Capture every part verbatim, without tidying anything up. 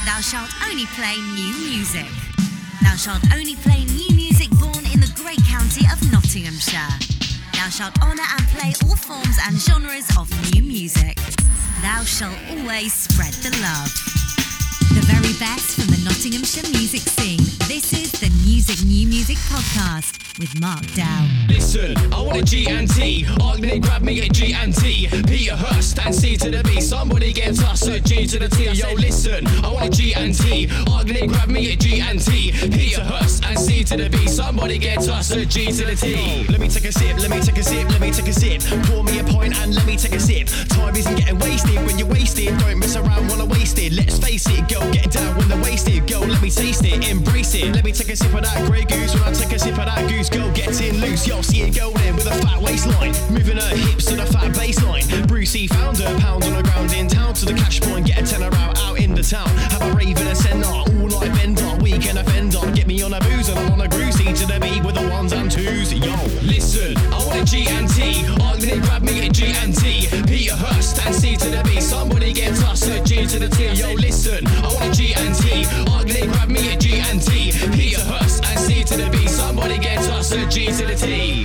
Thou shalt only play new music. Thou shalt only play new music born in the great county of Nottinghamshire. Thou shalt honour and play all forms and genres of new music. Thou shalt always spread the love. The very best from the Nottinghamshire music scene. This is the Music New Music Podcast with Mark Dow. Listen, I want a G and T. Argument grab me a G and T. Peter Hurst and C to the B. Somebody get us a G to the T. Yo, listen, I want a G and T. Argument grab me a G and T. Peter Hurst and C to the B. Somebody get us a G to the T. Let me take a sip, let me take a sip, let me take a sip. Pour me a pint and let me take a sip. Time isn't getting wasted when you're wasted. Don't mess around when I'm wasted. Let's face it, girl, get down when they're wasted. Girl, let me taste it, embrace it. Let me take a sip of that Grey Goose. When I take a sip of that Goose, girl, getting loose. Yo, see it go there with a fat waistline, moving her hips to the fat baseline. Brucey found her, pound on the ground in town to the cash point. Get a tenner out, out in the town. Have a rave in a centre, all night bender, weekend offender. Get me on a booze and I'm on a Brucey to the beat with the ones and twos. Yo, listen, I want a G and T. Argument grab me a G and T. Peter Hurst and C to the B. Somebody get us a G to the T. Yo, listen, I want a G and T. Argument grab me a G and T. Peter Hurst and C to the B. Somebody get us a G to the T.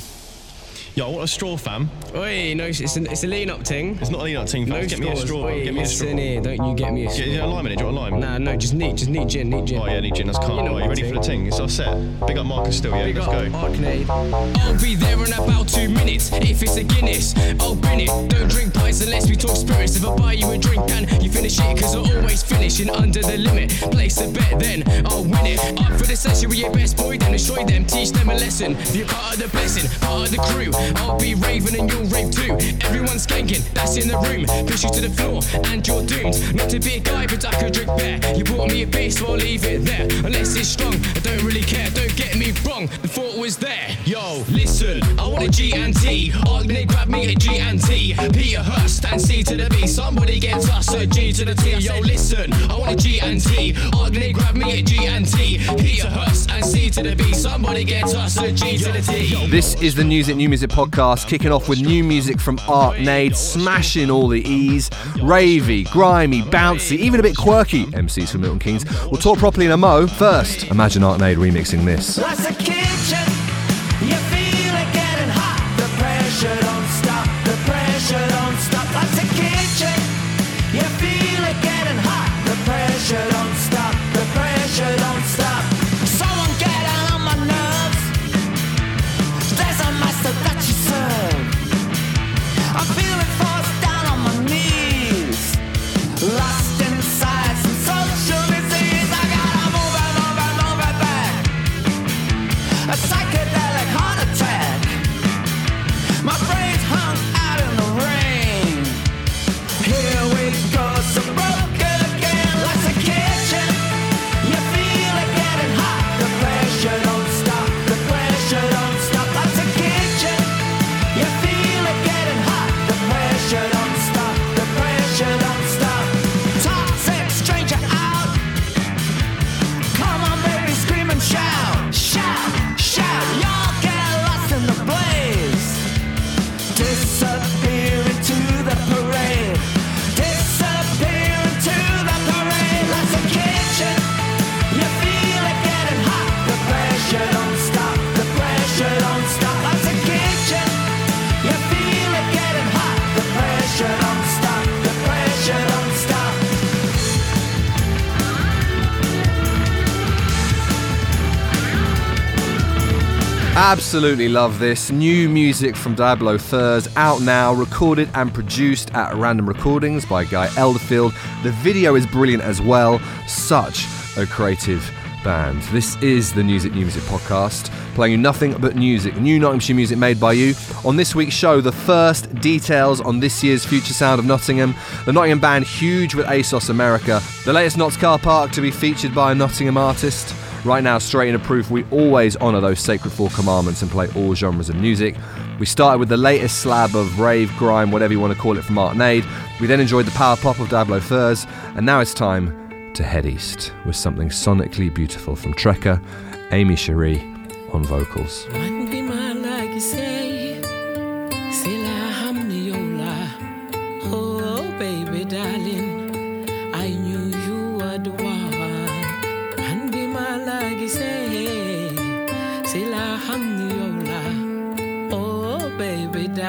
yo, I want a straw, fam. Oi, no, it's a, it's a lean up thing. It's not a lean up thing, fam. No Get me a straws. straw. Oi, Get me a straw. listen here, don't you get me a straw. Get you a lime in it. Do you want a lime? Nah, no, just neat, just neat gin, neat gin. Oh yeah, need gin. That's calm. You know Are you ready what for the ting? It's our set. Big up Marcus still, yeah. Big Let's up, go. Arcade. I'll be there in about two minutes. If it's a Guinness, I'll bin it. Don't drink pints unless we talk spirits. If I buy you a drink and you finish it, cause I always finishing under the limit. Place a bet, then I'll win it. Up for the session with your best boy, then destroy them, teach them a lesson. You're part of the blessing, part of the crew. I'll be raving and you'll rave too. Everyone's skanking, that's in the room. Push you to the floor and you're doomed. Not to be a guy, but I could drink beer. You bought me a beer, so I'll leave it there. Unless it's strong, I don't really care. Don't get me wrong, the thought was there. Yo, listen, I want a G and T. Argument grab me a G and T. Peter Hurst and C to the B. Somebody get us a G to the T. Yo, listen, I want a G and T. Argument grab me a G and T. Peter Hurst and C to the B. Somebody get us a G to the T. This is the Music New Music Podcast, kicking off with new music from Arcade, smashing all the E's, ravey, grimy, bouncy, even a bit quirky M Cs from Milton Keynes. We'll talk properly in a mo. First, imagine Arcade remixing this. That's a kitchen. You feel it getting hot. The pressure don't stop. The pressure don't stop. That's a kitchen. You feel it getting hot. The pressure don't stop. The pressure don't stop. Someone getting on my nerves. There's a master that you serve. I'm feeling forced down on my knees. Lost inside some social disease. I gotta move it, move it, move it back. A psychedelic heart attack. My brain's hung out in the rain. Here we go, so broken again. Like a kitchen. You feel it getting hot. The pressure don't stop. The pressure don't stop. Like a kitchen. You feel it getting hot. The pressure don't stop. The pressure don't stop. Toxic stranger out. Come on, baby, scream and shout. Shout, shout. Y'all get lost in the blaze. Disappear into the parade. Disappear into the parade. Like a kitchen. You feel it getting hot. The pressure don't stop. The pressure don't stop. Like a kitchen. You feel it getting hot. The pressure don't stop. The pressure don't stop. Absolutely love this. New music from Diablo Thurs, out now, recorded and produced at Random Recordings by Guy Elderfield. The video is brilliant as well. Such a creative band. This is the Music New Music Podcast, playing you nothing but music, new Nottinghamshire music made by you. On this week's show, the first details on this year's Future Sound of Nottingham, the Nottingham band Huge with ASOS America, the latest Notts Car Park to be featured by a Nottingham artist. Right now, straight into proof, we always honour those sacred four commandments and play all genres of music. We started with the latest slab of rave, grime, whatever you want to call it, from Arcade. We then enjoyed the power pop of Diablo Thurs, and now it's time to head east with something sonically beautiful from Trekker, Amy Cherie on vocals. Oh, baby, darling, I knew you would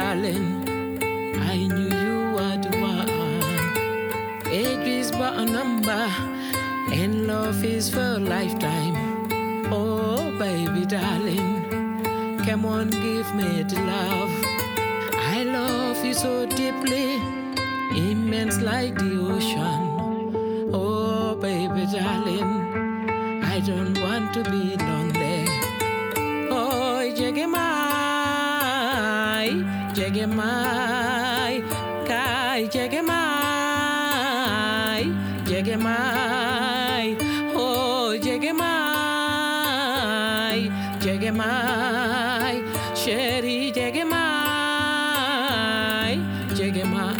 darling, I knew you were the one. Age is but a number, and love is for a lifetime. Oh, baby, darling, come on, give me the love. I love you so deeply, immense like the ocean. Oh, baby, darling, I don't want to be lonely. Oh, Jegemai, Jegemai, Kai, Jegemai, Jegemai, oh, Jegemai, Jegemai, Sherry, Jegemai, Jegemai,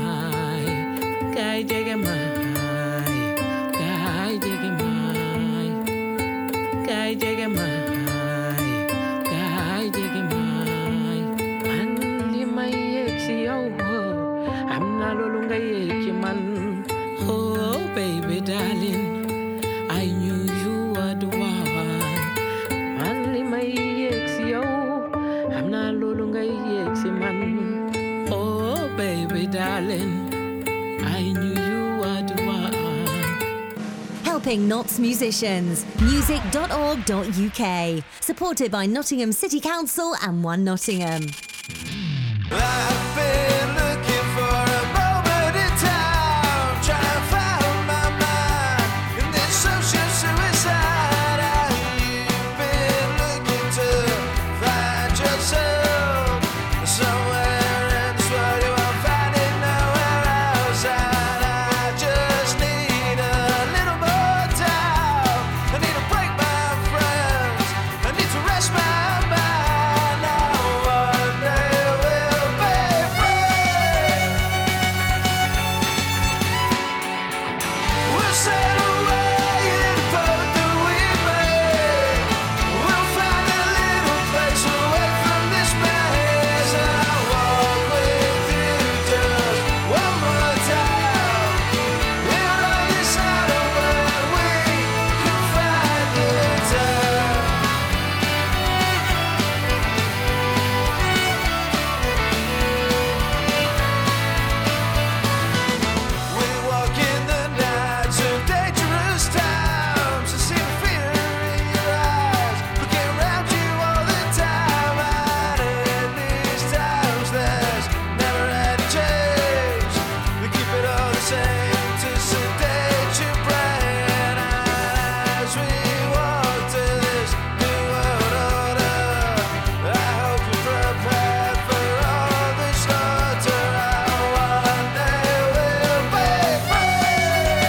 Kai, Jegemai, Kai, Jegemai, Kai, Jegemai. Oh, baby, darling, I knew you were the one. Only my ex, yo, I'm not longer ex, man. Oh, baby, darling, I knew you were the one. Helping Notts musicians. music dot org dot U K. Supported by Nottingham City Council and One Nottingham. I've been looking for a moment in time, trying to find my mind in this social suicide. You've been looking to find yourself somewhere in this world you won't find it nowhere else. And I just need a little more time. I need a break, my friends. I need to rest my mind. Now one day we'll be free. We'll sail away in the boat that we made. We'll find a little place away from this maze. And I'll walk with you just one more time. We're on this side of where we can find the time. We walk in the night, some dangerous times. I see the fear in your eyes, looking around you all the time. And in these times, there's never any change. We keep it all the same to sedate your brain. And as we walk to this new world order, I hope you're prepared for all the slaughter. One day we'll be free.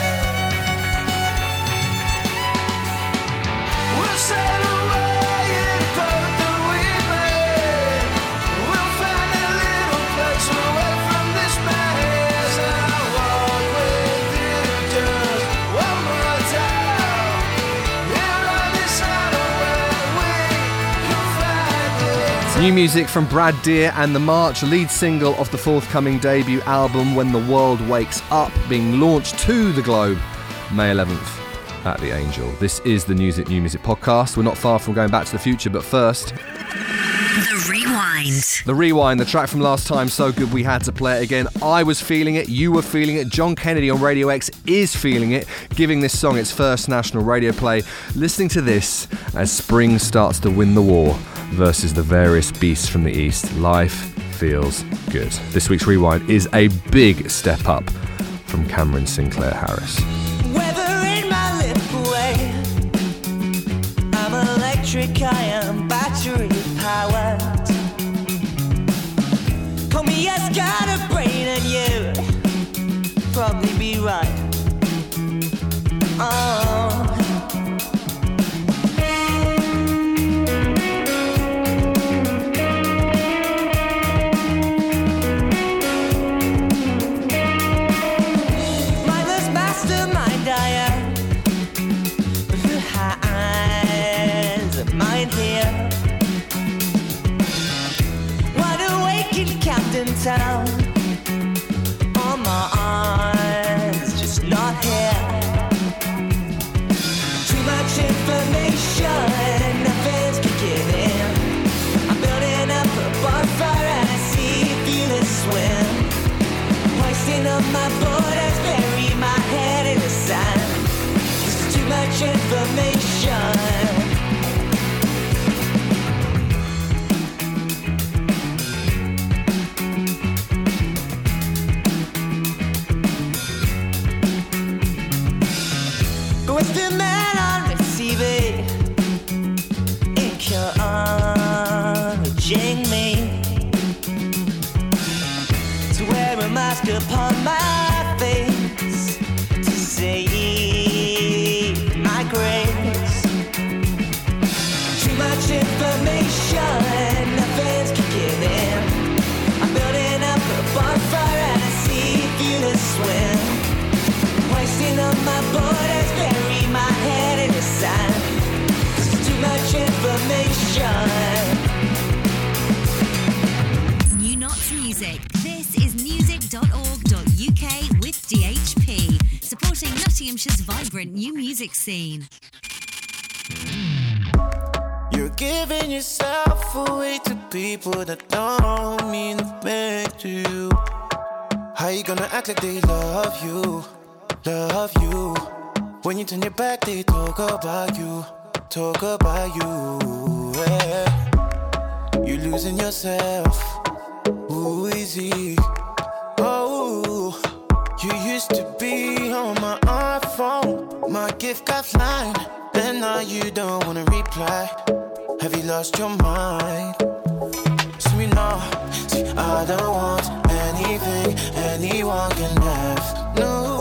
We'll sail away in the boat that we made. We'll find a little place away from this maze. And I'll walk with you just one more time. Here on this side of where we can find the New music from Brad Deer and The March, lead single of the forthcoming debut album When the World Wakes Up, being launched to the globe May eleventh at the Angel. This is the Music New Music podcast. We're not far from going back to the future, but first, The Rewind. the Rewind, the track from last time, so good we had to play it again. I was feeling it, you were feeling it, John Kennedy on Radio X is feeling it, giving this song its first national radio play. Listening to this as spring starts to win the war versus the various beasts from the east. Life feels good. This week's Rewind is a big step up from Cameron Sinclair Harris. weather in my lip away. I'm electric, I am battery powered. Call me, yes, got a brain, and you probably be right. Oh. Mindless mastermind I am, with the hands of mind here. Wide awake in Camden Town, on my arms, just not here. Too much information, nothing's kicking in. I'm building up a bonfire and I see was the man on receiving, encouraging me to wear a mask upon my face to save my grace. Too much information and nothing's kicking in. I'm building up a bonfire and I see you to swim. Wasting on my borders, bury my head in the sand. Cause it's too much information. New Knots Music. This is music dot org dot U K with D H P, supporting Nottinghamshire's vibrant new music scene. You're giving yourself away to people that don't mean a thing to you. How you gonna act like they love you, love you? When you turn your back, they talk about you, talk about you. Yeah. You're losing yourself, ooh, easy. Oh, you used to be on my iPhone, my gift got flying, and now you don't wanna reply. Have you lost your mind? See me now, see I don't want anything anyone can have. No,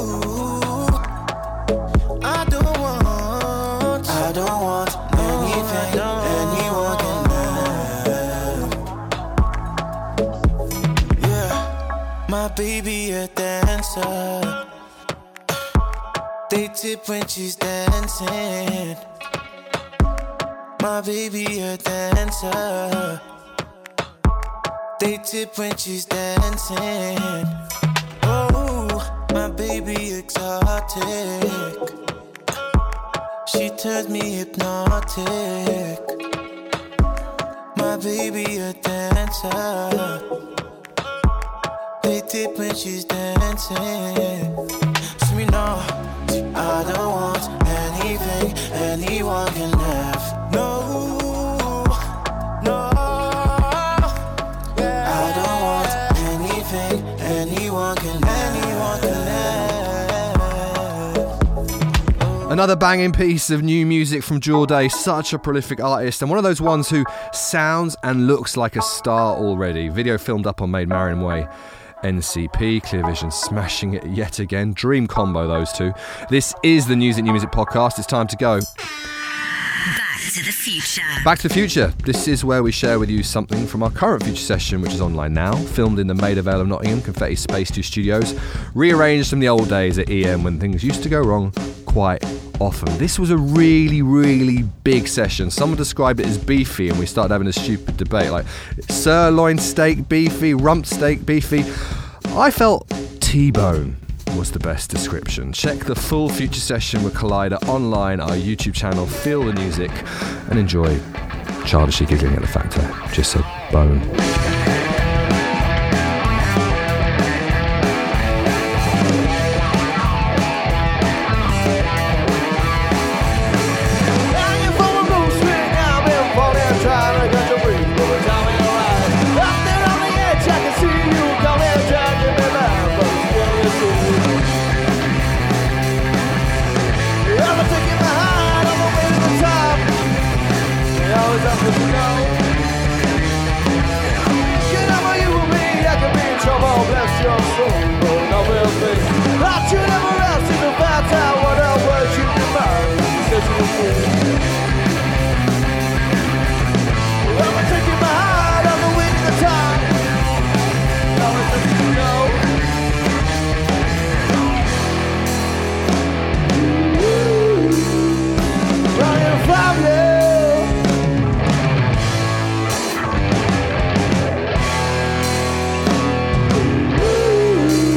I don't want, I don't want anything anyone can have. Yeah, my baby a dancer. They tip when she's dancing. My baby a dancer. They tip when she's dancing. Oh, my baby exotic. She turns me hypnotic. My baby a dancer. They tip when she's dancing. See me now, I don't want anything anyone can have. No, no, yeah. I don't want anything anyone can, anyone can have. Another banging piece of new music from Jorday, such a prolific artist and one of those ones who sounds and looks like a star already. Video filmed up on Maid Marian Way. N C P, Clear Vision smashing it yet again. Dream combo, those two. This is the News at New Music podcast. It's time to go. Back to the future. Back to the future. This is where we share with you something from our current future session, which is online now. Filmed in the Maida Vale of Nottingham, Confetti Space two studios. Rearranged from the old days at E M when things used to go wrong quite often. This was a really, really big session. Someone described it as beefy, and we started having a stupid debate like sirloin steak beefy, rump steak beefy. I felt T-bone was the best description. Check the full future session with Collider online, our YouTube channel. Feel the music and enjoy childishly giggling at the fact that just a bone. Ooh.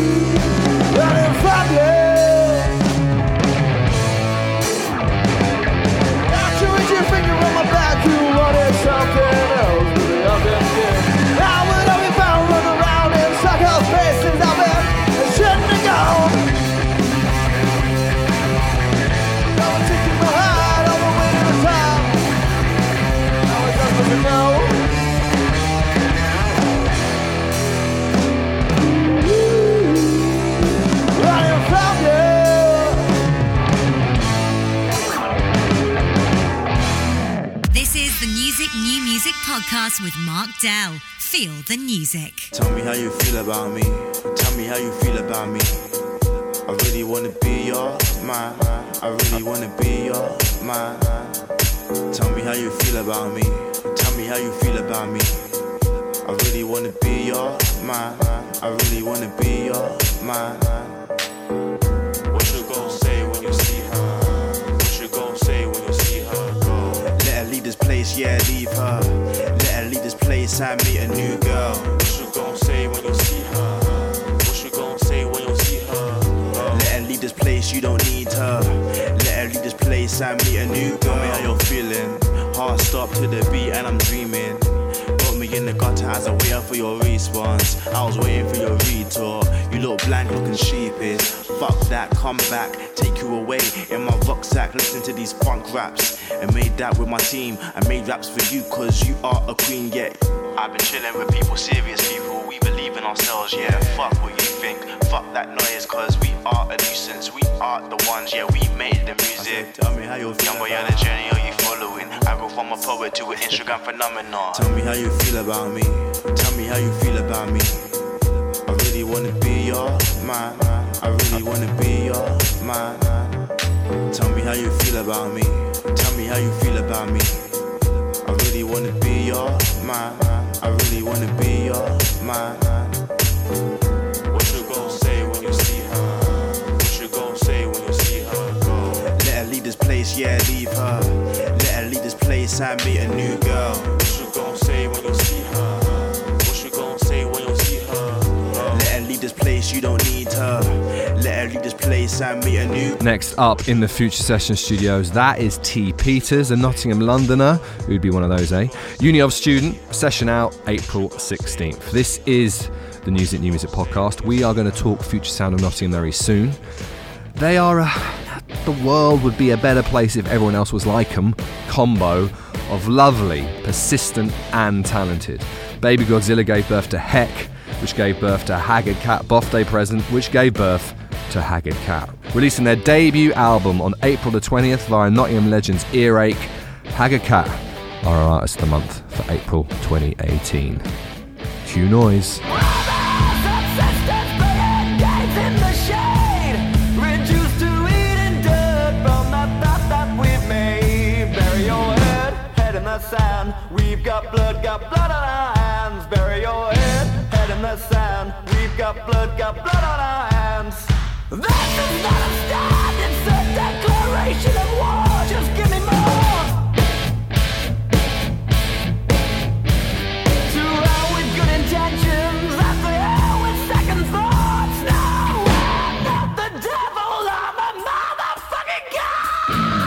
podcast with Mark Dell. Feel the music. Tell me how you feel about me. Tell me how you feel about me. I really wanna be your man. I really wanna be your man. Tell me how you feel about me. Tell me how you feel about me. I really wanna be your man. I really wanna be your man. What you gon' say when you see her? What you gon' say when you see her go? Let her leave this place, yeah, leave her. Let her leave this place and meet a new girl. What you gon' say when you see her? What you gon' say when you see her? Oh. Let her leave this place, you don't need her. Let her leave this place and meet a new girl. Tell me how you're feeling. Heart stop to the beat and I'm dreaming. Got me in the gutter as I wait out for your response. I was waiting for your retort. You look blank, looking sheepish. Fuck that, come back, take you away in my rucksack. Listen to these funk raps. I made that with my team. I made raps for you cause you are a queen, yeah. I've been chilling with people, serious people. We believe in ourselves, yeah. Fuck what you think. Fuck that noise cause we are a nuisance. We are the ones, yeah, we made the music. Tell me how you feel. Young boy on the journey, are you following? I go from a poet to an Instagram phenomenon. Tell me how you feel about me. Tell me how you feel about me. I really wanna be your man. I really wanna be your man. Tell me how you feel about me. Tell me how you feel about me. I really wanna be your man. I really wanna be your man. What you gon' say when you see her? What you gon' say when you see her go? Let her leave this place, yeah, leave her. Let her leave this place and meet a new girl. What you gon' say when you see her? What you gon' say when you see her? Oh. Let her leave this place, you don't need her. Let her leave this place and meet a new. Next up in the Future Session studios, that is T. Peters, a Nottingham Londoner. Who'd be one of those, eh? Uni of student, session out April sixteenth. This is the News It New Music podcast. We are going to talk Future Sound of Nottingham very soon. They are a, the world would be a better place if everyone else was like them. Combo of lovely, persistent and talented. Baby Godzilla gave birth to Heck, which gave birth to Haggard Cat Birthday Present, which gave birth to Haggard Cat. Releasing their debut album on April the twentieth via Nottingham Legends Earache, Haggard Cat are our Artist of the Month for April twenty eighteen. Cue noise. Sand. We've got blood, got blood on our hands. Bury your head, head in the sand. We've got blood, got blood on our hands. This is not a stand, it's a declaration of war. Just give me more. To hell with good intentions, after hell with second thoughts. No, I'm not the devil, I'm a motherfucking god.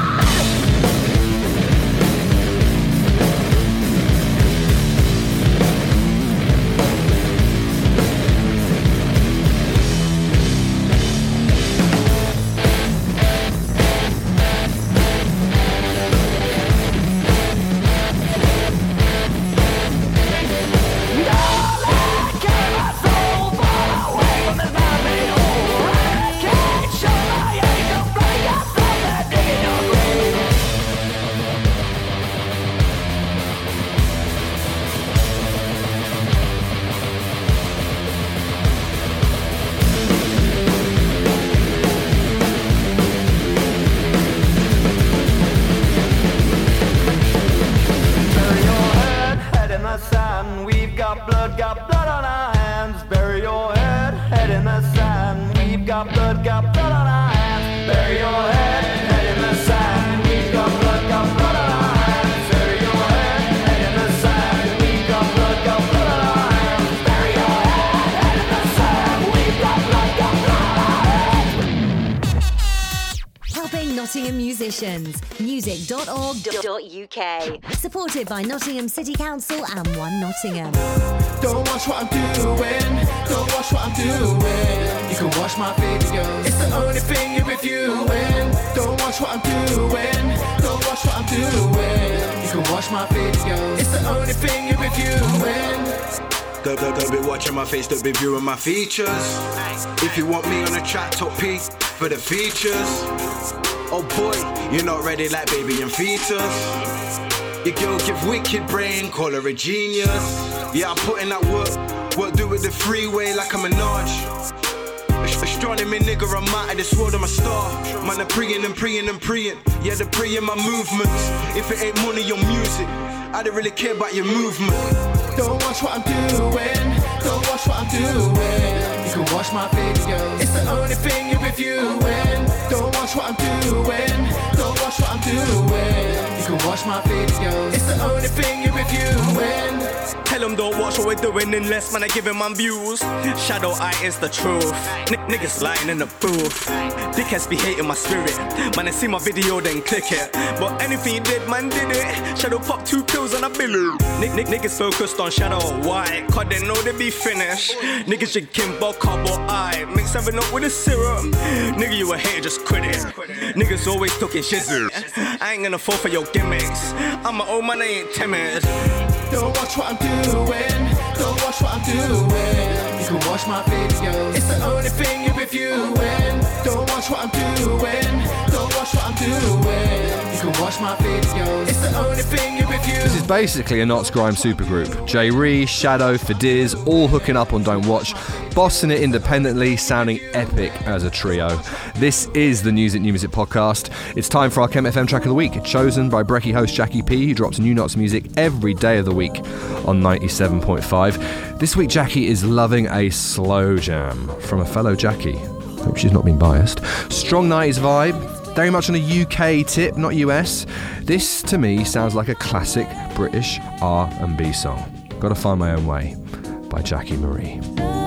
Nottingham musicians. music dot org dot U K. Supported by Nottingham City Council and One Nottingham. Don't watch what I'm doing. Don't watch what I'm doing. You can watch my videos. It's the only thing you're reviewing. Don't watch what I'm doing. Don't watch what I'm doing. You can watch my videos. It's the only thing you're reviewing. Don't, don't, don't be watching my face, don't be viewing my features. If you want me on the track, top peak for the features. Oh boy, you're not ready like baby and fetus. Your girl give wicked brain, call her a genius. Yeah, I put in that work, work do it the freeway like a Minaj. Astronomy nigga, I'm out of this world, I'm a star. Man, I'm preying and preying and preying. Yeah, they're preying my movements. If it ain't money or music, I don't really care about your movement. Don't watch what I'm doing, don't watch what I'm doing. You can watch my videos, it's the only thing you're reviewing. Don't watch what I'm doing, don't watch what I'm doing. You can watch my videos, it's the only thing you're reviewing. Tell them don't watch what we're doing unless man I give him man views. Shadow eye is the truth. N- niggas lying in the booth. Dickheads be hating my spirit. Man I see my video then click it. But anything you did man did it. Shadow pop two pills on a billy. Nick nick niggas focused on Shadow why? Cause they know they be finished. Niggas drinking vodka but I mix seven up with a syrup. Nigga you a hater just quit it. Niggas always talking shizzle. I ain't gonna fall for your gimmicks. I'm an old man, I ain't timid. Don't watch what I'm doing, don't watch what I'm doing. You can watch my videos, it's the only thing you're reviewing. Don't watch what I'm doing, don't watch what I'm doing. You can watch my videos, it's the only thing you're reviewing. This is basically a Knots Grime supergroup. Jay Ree, Shadow, Fadiz, all hooking up on Don't Watch, bossing it independently, sounding epic as a trio. This is the News It New Music podcast. It's time for our Chem F M track of the week, chosen by Brekkie host Jackie P, who drops new Knots music every day of the week on ninety-seven point five. This week Jackie is loving a slow jam from a fellow Jackie. Hope she's not been biased. Strong nineties vibe, very much on a U K tip, not U S. This to me sounds like a classic British R and B song. Gotta Find My Own Way by Jackie Marie.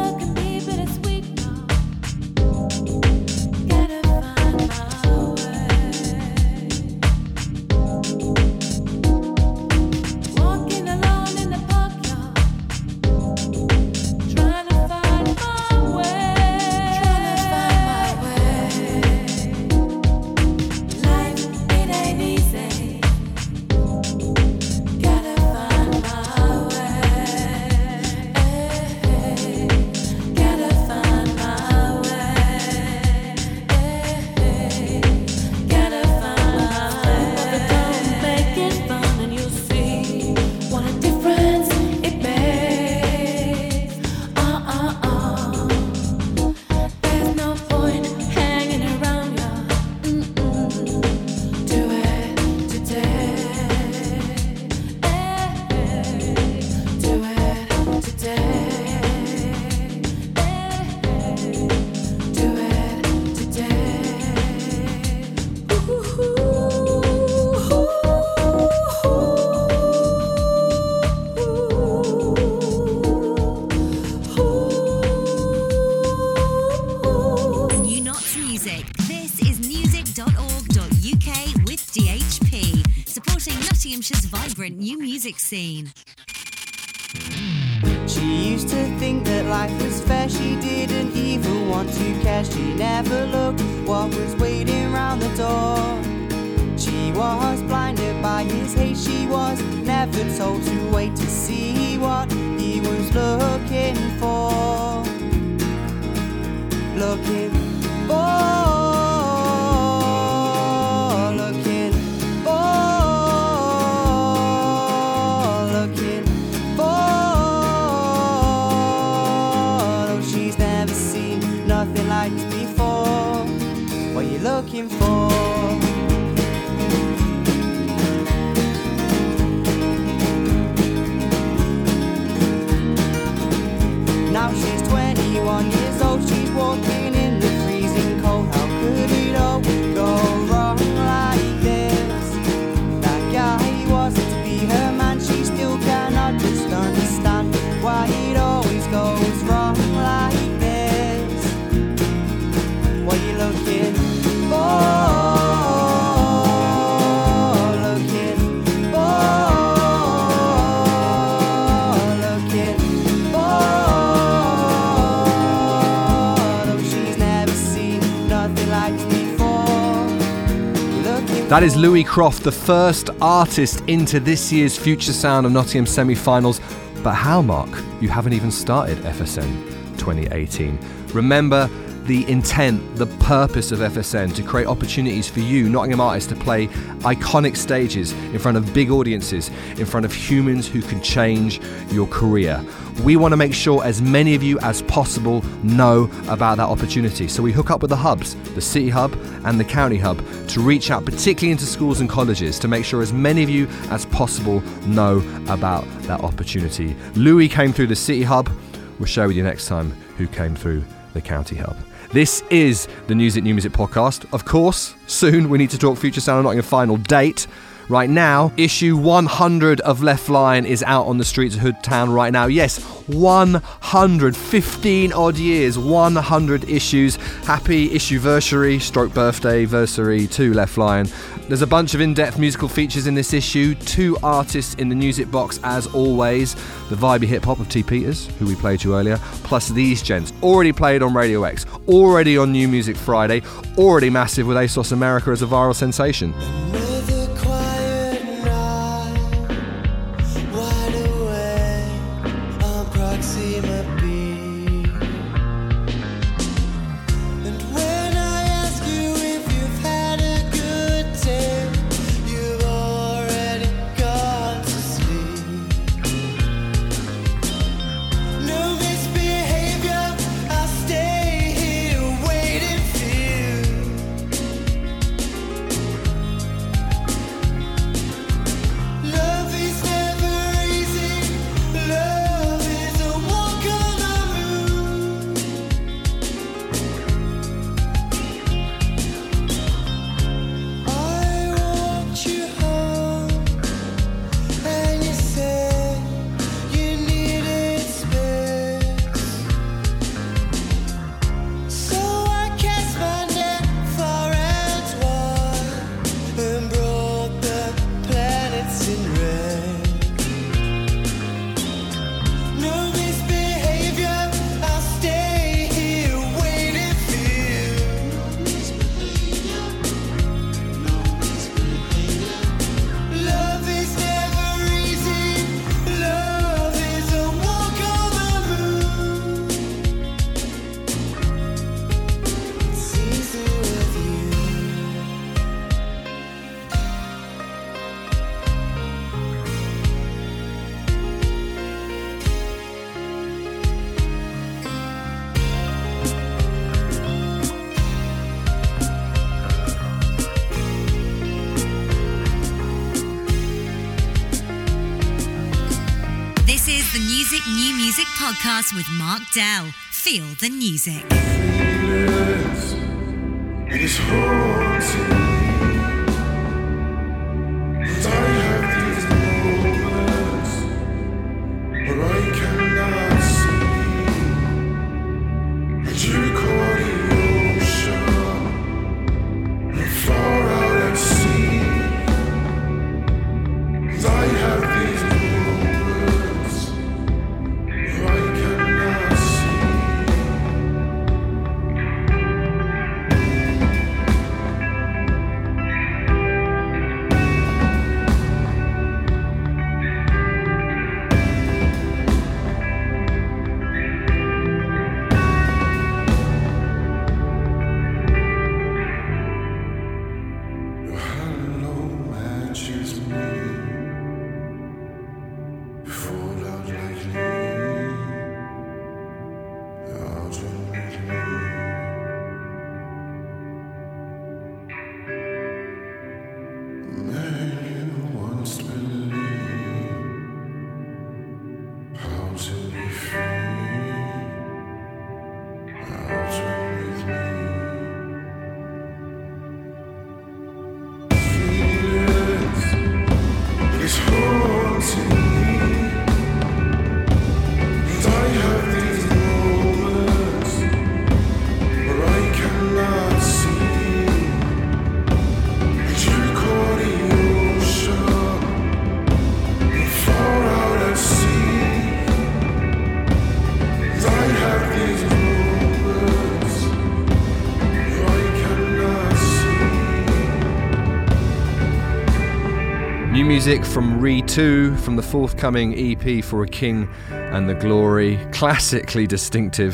Scene. She used to think that life was fair. She didn't even want to care. She never looked what was waiting round the door. She was blinded by his hate. She was never told to wait to see what he was looking for. Looking for. Looking for. Now she's twenty-one years old, she's walking in the freezing cold. How could it all go wrong like this? That guy wasn't to be her man, she still cannot just understand why it always goes wrong like this. What are you looking for? That is Louis Croft, the first artist into this year's Future Sound of Nottingham semi-finals. But how, Mark? You haven't even started F S N twenty eighteen. Remember, the intent, the purpose of F S N to create opportunities for you, Nottingham artists, to play iconic stages in front of big audiences, in front of humans who can change your career. We want to make sure as many of you as possible know about that opportunity. So we hook up with the hubs, the City Hub and the County Hub, to reach out particularly into schools and colleges to make sure as many of you as possible know about that opportunity. Louis came through the City Hub. We'll share with you next time who came through the County Hub. This is the Music New Music podcast. Of course, soon we need to talk Future Sound of Nottingham final date. Right now, issue one hundred of Left Line is out on the streets of Hood Town right now. Yes, one hundred, fifteen odd years, one hundred issues. Happy issue-versary, stroke birthday, versary to Left Line. There's a bunch of in-depth musical features in this issue, two artists in the music box as always, the vibey hip-hop of T. Peters, who we played you earlier, plus these gents, already played on Radio X, already on New Music Friday, already massive with ASOS America as a viral sensation. New Music podcast with Mark Dell. Feel the music. It is haunting me, and I have these moments where I cannot see. But you caught the ocean and far out at sea, and I have these moments. Music from Re two, from the forthcoming E P For a King and the Glory. Classically distinctive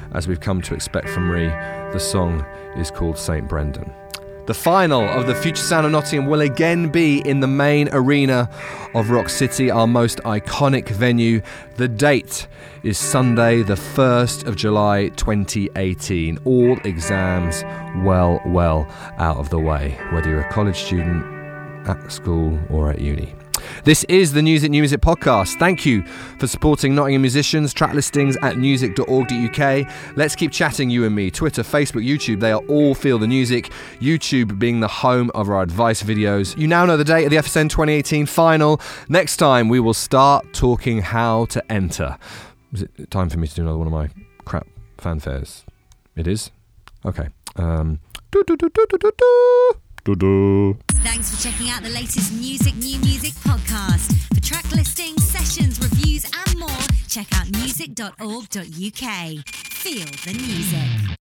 as we've come to expect from Ree. The song is called Saint Brendan. The final of the Future Sound of Nottingham will again be in the main arena of Rock City, our most iconic venue. The date is Sunday, the first of July twenty eighteen. All exams well, well out of the way, whether you're a college student, at school or at uni. This is the Music New Music podcast. Thank you for supporting Nottingham musicians. Track listings at music dot org dot U K. Let's keep chatting, you and me. Twitter, Facebook, YouTube, they are all Feel the Music. YouTube being the home of our advice videos. You now know the date of the F S N twenty eighteen final. Next time we will start talking how to enter. Is it time for me to do another one of my crap fanfares? It is? Okay. Um, do, do, do, do, do, do, do. Thanks for checking out the latest Music New Music podcast. For track listings, sessions, reviews and more, check out music dot org dot U K. Feel the music.